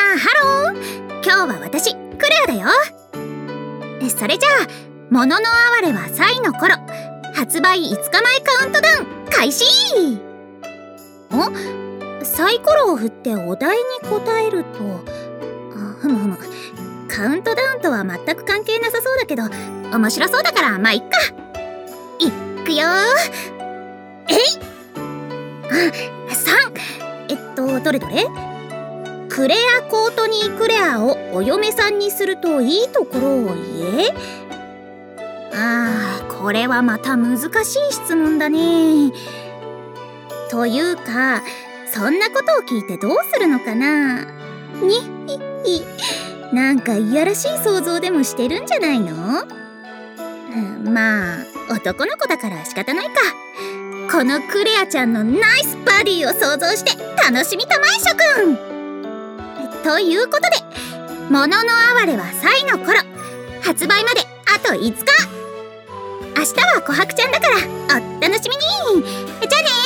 ハロー。今日は私クレアだよ。それじゃあ「もののあわれはサイの頃」発売5日前カウントダウン開始。サイコロを振ってお題に答えると、カウントダウンとは全く関係なさそうだけど面白そうだからまあいっか。いっくよー。3。どれどれ。クレアコートニー・クレアをお嫁さんにするといいところを言え。これはまた難しい質問だね。というかそんなことを聞いてどうするのかな。なんかいやらしい想像でもしてるんじゃないの。まあ男の子だから仕方ないか。このクレアちゃんのナイスバディを想像して楽しみたまえ諸君。ということで「もののあわれはサイの頃」発売まであと5日。明日は琥珀ちゃんだからお楽しみに。じゃあね。